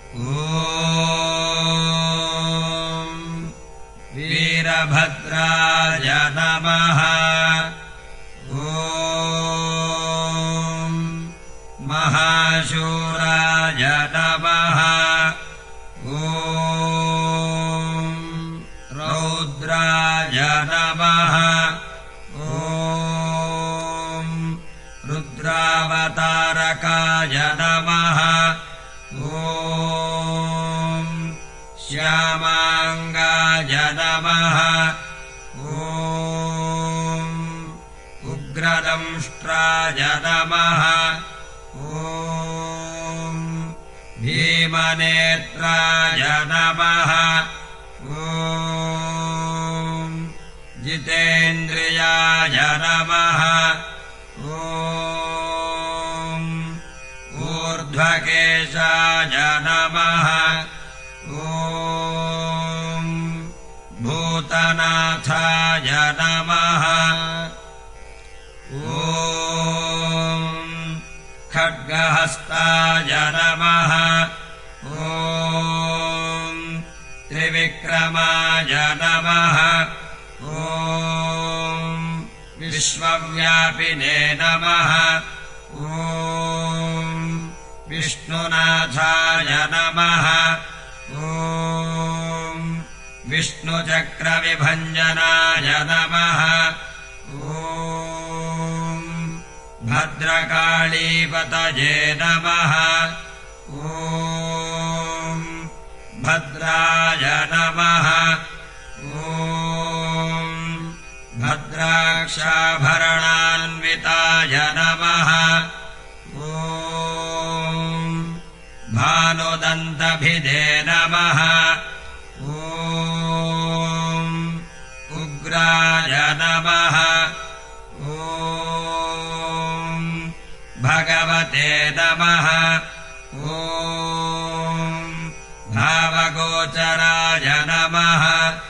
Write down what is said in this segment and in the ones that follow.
ॐ वीरभद्राय नमः। ॐ महाशूराय नमः। ॐ रौद्राय नमः। ॐ रुद्रावतारकाय नमः। ॐ श्यामाङ्गाय नमः। ॐ उग्रदंष्ट्राय नमः। ॐ भीमनेत्राय नमः। ॐ जितेन्द्रियाय नमः। ॐ ऊर्ध्वकेशाय नमः। ॐ भूतनाथाय नमः। ॐ खड्गहस्ताय नमः। ॐ त्रिविक्रमाय नमः। ॐ विश्वव्यापिने नमः। ॐ विष्णुनाथाय नमः। ॐ विष्णुचक्रविभञ्जनाय नमः। ॐ भद्रकाळीपतये नमः। ॐ भद्राय नमः। ॐ भद्राक्षाभरणान्विताय नमः। ॐ भानुदन्तभिदे नमः। ॐ उग्राय नमः। ॐ भगवते नमः। ॐ भावगोचराय नमः।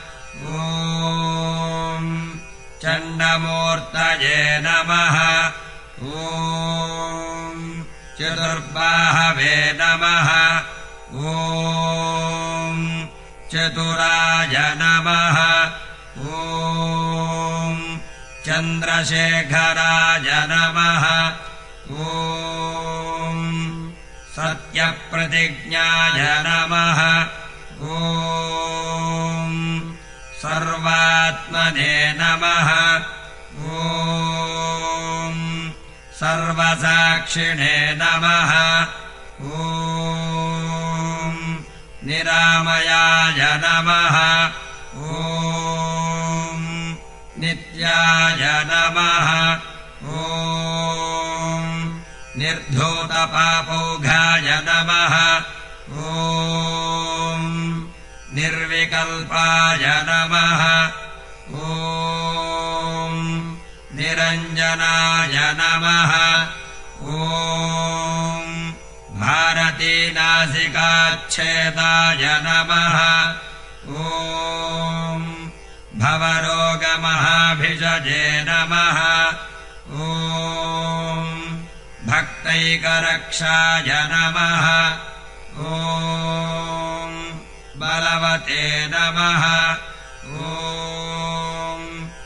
ॐ चण्डमूर्तये नमः। ॐ चतुर्बाहवे नमः। ॐ चतुराय नमः। ॐ चन्द्रशेखराय नमः। ॐ सत्यप्रतिज्ञाय नमः। ॐ सर्वात्मने नमः। ॐ सर्वसाक्षिणे नमः। ॐ निरामयाय नमः। ॐ नित्याय नमः। ॐ निर्धूतपापौघाय नमः। ॐ निर्विकल्पाय नमः। ॐ निरञ्जनाय नमः। ॐ भारतीनासिकाच्छेदाय नमः। ॐ भवरोगमहाभिषजे नमः। ॐ भक्तैकरक्षाय नमः। ॐ बलवते नमः। ॐ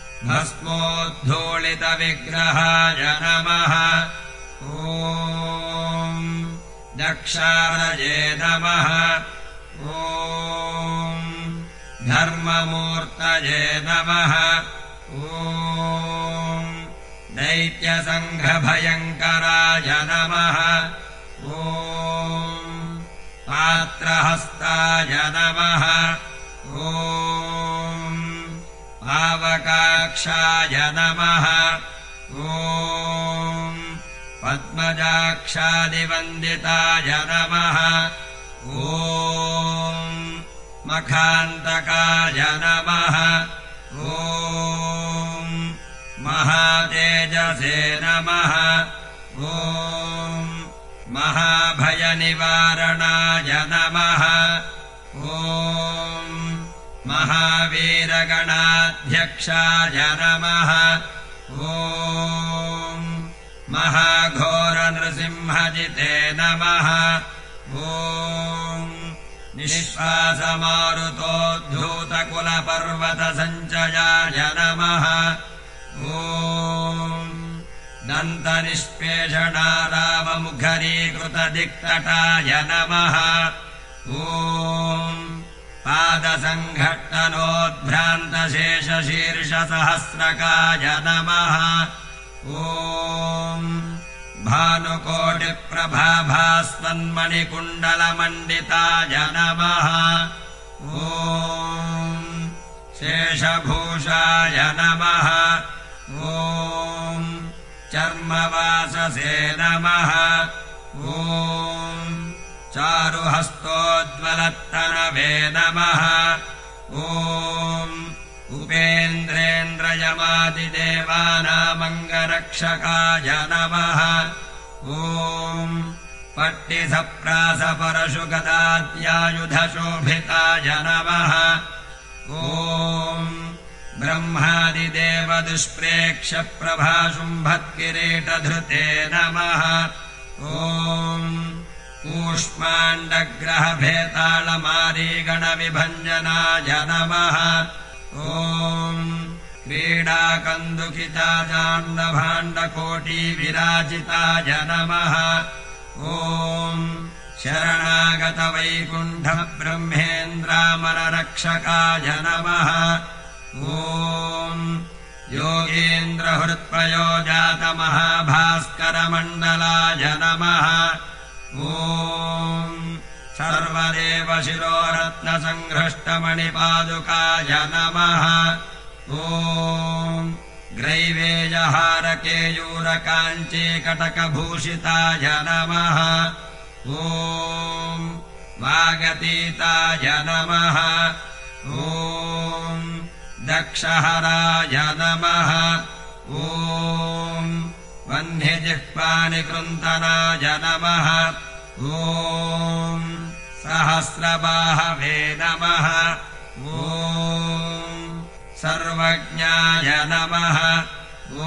भस्मोद्धूलितविग्रहाय नमः। ॐ दक्षारये नमः। ॐ धर्ममूर्तये नमः। ॐ दैत्यसङ्घभयङ्कराय नमः। ॐ पात्रहस्ताय नमः। ॐ पावकाक्षाय नमः। ॐ पद्मजाक्षादिवन्दिताय नमः। ॐ मखान्तकाय नमः। ॐ महातेजसे नमः। ॐ महाभयनिवारणाय नमः। ॐ महावीरगणाध्यक्षाय नमः। ॐ महाघोरनृसिंहजिते नमः। ॐ निःश्वासमारुतोद्धूतकुलपर्वतसञ्चयाय नमः ॐ दन्तनिष्पेषणारावमुखरीकृतदिक्तटाय नमः ॐ पादसङ्घट्टनोद्भ्रान्तशेषशीर्षसहस्रकाय नमः ॐ भानुकोटिप्रभाभास्वन्मणिकुण्डलमण्डिताय नमः ॐ शेषभूषाय नमः ॐ चर्मवाससे नमः ॐ चारुहस्तोज्ज्वलत्तनवे नमः ॐ उपेन्द्रेन्द्रयमादिदेवानामङ्गरक्षकाय नमः ॐ पट्टिसप्रासपरशुगदाद्यायुधशोभिताय नमः ॐ ब्रह्मादिदेवदुष्प्रेक्ष्यप्रभाशुम्भत्किरीटधृते नमः ॐ कूष्माण्डग्रहभेतालमारीगणविभञ्जनाय नमः ॐ क्रीडाकन्दुकिताजाण्डभाण्डकोटिविराजिताय नमः ॐ शरणागतवैकुण्ठब्रह्मेन्द्रामररक्षकाय नमः ॐ योगेन्द्रहृत्पयोजातमहाभास्करमण्डलाय नमः ॐ सर्वदेवशिरोरत्नसङ्घ्रष्टमणिपादुकाय नमः ॐ ग्रैवेयहारकेयूरकाञ्चीकटकभूषिताय नमः ॐ वागतीताय नमः ॐ दक्षहराय नमः ॐ वह्निजिह्वानिकृन्तनाय नमः ॐ सहस्रबाहवे नमः ॐ सर्वज्ञाय नमः ॐ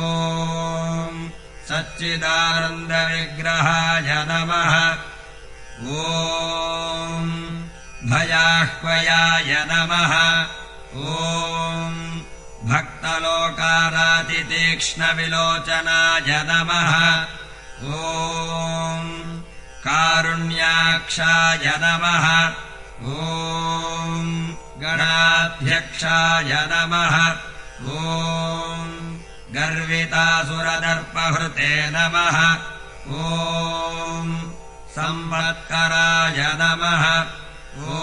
सच्चिदानन्दविग्रहाय नमः ॐ भयाह्वयाय नमः ॐ भक्तलोकारातितीक्ष्णविलोचनाय नमः ॐ कारुण्याक्षाय नमः ॐ गणाध्यक्षाय नमः ॐ गर्वितासुरदर्पहृते नमः ॐ संवत्कराय नमः ॐ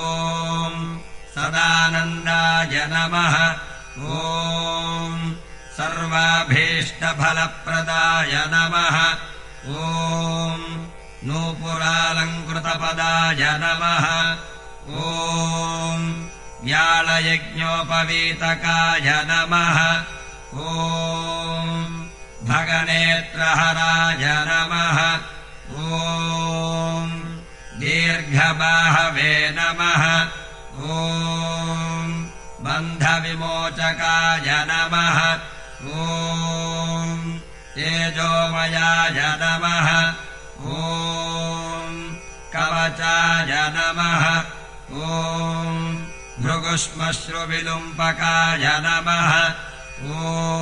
सदानन्दाय नमः ॐ सर्वाभीष्टफलप्रदाय नमः ॐ नूपुरालङ्कृतपदाय नमः ॐ व्यालयज्ञोपवीतकाय नमः ॐ भगनेत्रहराय नमः ॐ दीर्घबाहवे नमः ॐ बन्धविमोचकाय नमः ॐ तेजोमयाय नमः ॐ कवचाय नमः ॐ भृगुश्मश्रुविलुम्पकाय नमः ॐ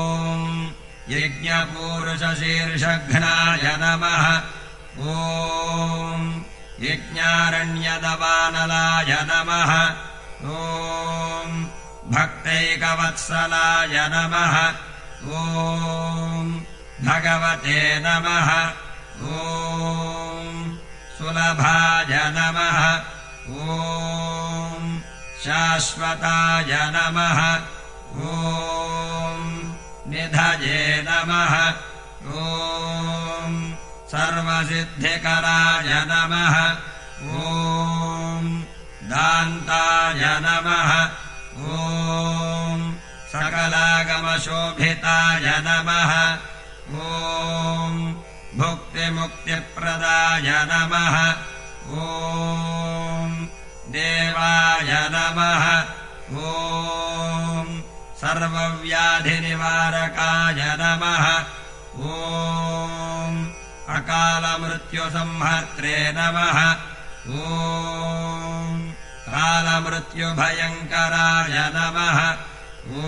यज्ञपूरुषशीर्षघ्नाय नमः ॐ यज्ञारण्यदवानलाय नमः ॐ भक्तैकवत्सलाय नमः ॐ भगवते नमः ॐ सुलभाय नमः ॐ शाश्वताय नमः ॐ निधये नमः ॐ सर्वसिद्धिकराय नमः ॐ दान्ताय नमः ॐ सकलागमशोभिताय नमः ॐ भुक्तिमुक्तिप्रदाय नमः ॐ देवाय नमः ॐ सर्वव्याधिनिवारकाय नमः ॐ अकालमृत्युसंहर्त्रे नमः ॐ कालमृत्युभयङ्कराय नमः ॐ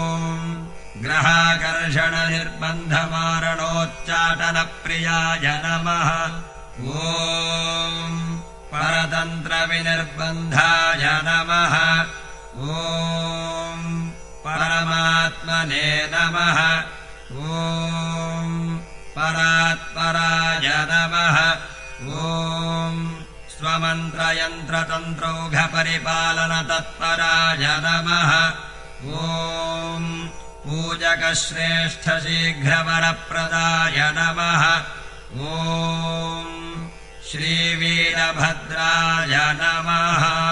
ग्रहाकर्षणनिर्बन्धमारणोच्चाटनप्रियाय नमः ॐ परतन्त्रविनिर्बन्धाय नमः ॐ परमात्मने नमः ॐ परात्पराय नमः ॐ स्वमन्त्रयन्त्रतन्त्रौघपरिपालनतत्पराय नमः ॐ पूजकश्रेष्ठशीघ्रवरप्रदाय नमः ॐ श्रीवीरभद्राय नमः।